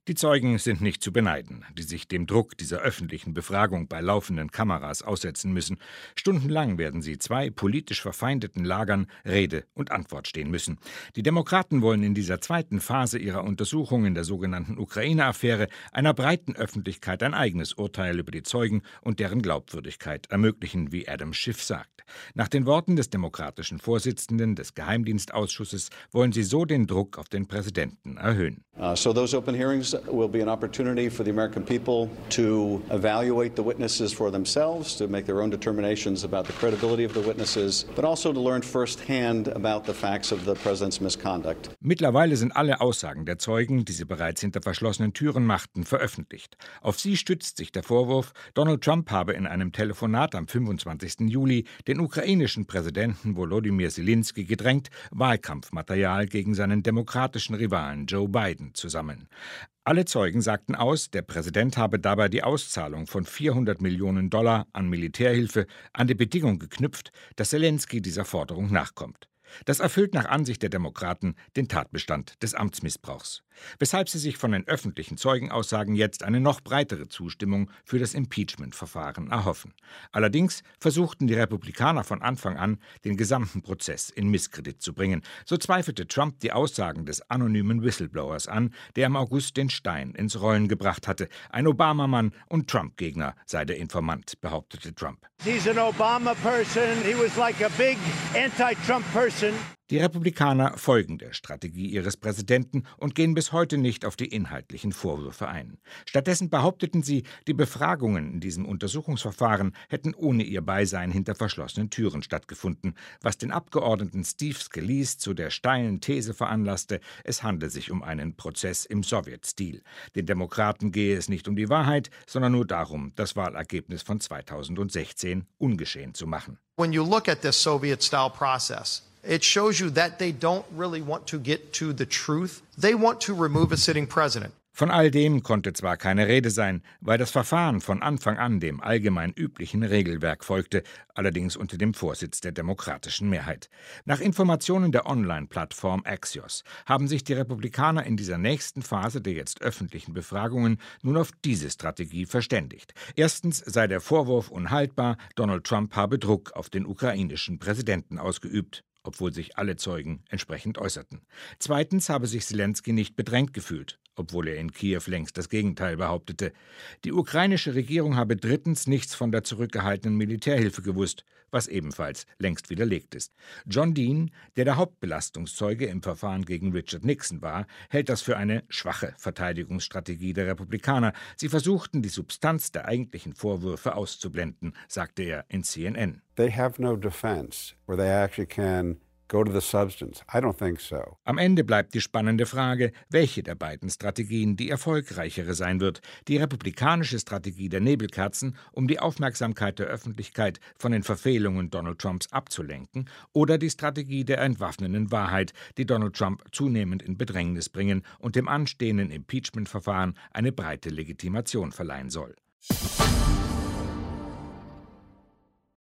Die Zeugen sind nicht zu beneiden, die sich dem Druck dieser öffentlichen Befragung bei laufenden Kameras aussetzen müssen. Stundenlang werden sie zwei politisch verfeindeten Lagern Rede und Antwort stehen müssen. Die Demokraten wollen in dieser zweiten Phase ihrer Untersuchung in der sogenannten Ukraine-Affäre einer breiten Öffentlichkeit ein eigenes Urteil über die Zeugen und deren Glaubwürdigkeit ermöglichen, wie Adam Schiff sagt. Nach den Worten des demokratischen Vorsitzenden des Geheimdienstausschusses wollen sie so den Druck auf den Präsidenten erhöhen. So those open hearings will be an opportunity for the American people to evaluate the witnesses for themselves, to make their own determinations about the credibility of the witnesses, but also to learn firsthand about the facts of the president's misconduct. Mittlerweile sind alle Aussagen der Zeugen, die sie bereits hinter verschlossenen Türen machten, veröffentlicht. Auf sie stützt sich der Vorwurf, Donald Trump habe in einem Telefonat am 25. Juli den ukrainischen Präsidenten Volodymyr Zelensky gedrängt, Wahlkampfmaterial gegen seinen demokratischen Rivalen Joe Biden zu sammeln. Alle Zeugen sagten aus, der Präsident habe dabei die Auszahlung von $400 Millionen an Militärhilfe an die Bedingung geknüpft, dass Zelensky dieser Forderung nachkommt. Das erfüllt nach Ansicht der Demokraten den Tatbestand des Amtsmissbrauchs, weshalb sie sich von den öffentlichen Zeugenaussagen jetzt eine noch breitere Zustimmung für das Impeachment-Verfahren erhoffen. Allerdings versuchten die Republikaner von Anfang an, den gesamten Prozess in Misskredit zu bringen. So zweifelte Trump die Aussagen des anonymen Whistleblowers an, der im August den Stein ins Rollen gebracht hatte. Ein Obama-Mann und Trump-Gegner sei der Informant, behauptete Trump. He's an Obama person. He was like a big anti-Trump person. Die Republikaner folgen der Strategie ihres Präsidenten und gehen bis heute nicht auf die inhaltlichen Vorwürfe ein. Stattdessen behaupteten sie, die Befragungen in diesem Untersuchungsverfahren hätten ohne ihr Beisein hinter verschlossenen Türen stattgefunden, was den Abgeordneten Steve Scalise zu der steilen These veranlasste, es handle sich um einen Prozess im Sowjetstil. Den Demokraten gehe es nicht um die Wahrheit, sondern nur darum, das Wahlergebnis von 2016 ungeschehen zu machen. When you look at this Soviet-style process, it shows you that they don't really want to get to the truth. They want to remove a sitting president. Von all dem konnte zwar keine Rede sein, weil das Verfahren von Anfang an dem allgemein üblichen Regelwerk folgte, allerdings unter dem Vorsitz der demokratischen Mehrheit. Nach Informationen der Online-Plattform Axios haben sich die Republikaner in dieser nächsten Phase der jetzt öffentlichen Befragungen nun auf diese Strategie verständigt. Erstens sei der Vorwurf unhaltbar, Donald Trump habe Druck auf den ukrainischen Präsidenten ausgeübt, obwohl sich alle Zeugen entsprechend äußerten. Zweitens habe sich Zelensky nicht bedrängt gefühlt, obwohl er in Kiew längst das Gegenteil behauptete. Die ukrainische Regierung habe drittens nichts von der zurückgehaltenen Militärhilfe gewusst, was ebenfalls längst widerlegt ist. John Dean, der Hauptbelastungszeuge im Verfahren gegen Richard Nixon war, hält das für eine schwache Verteidigungsstrategie der Republikaner. Sie versuchten, die Substanz der eigentlichen Vorwürfe auszublenden, sagte er in CNN. They have no defense where they actually can go to the substance. I don't think so. Am Ende bleibt die spannende Frage, welche der beiden Strategien die erfolgreichere sein wird. Die republikanische Strategie der Nebelkerzen, um die Aufmerksamkeit der Öffentlichkeit von den Verfehlungen Donald Trumps abzulenken, oder die Strategie der entwaffnenden Wahrheit, die Donald Trump zunehmend in Bedrängnis bringen und dem anstehenden Impeachment-Verfahren eine breite Legitimation verleihen soll.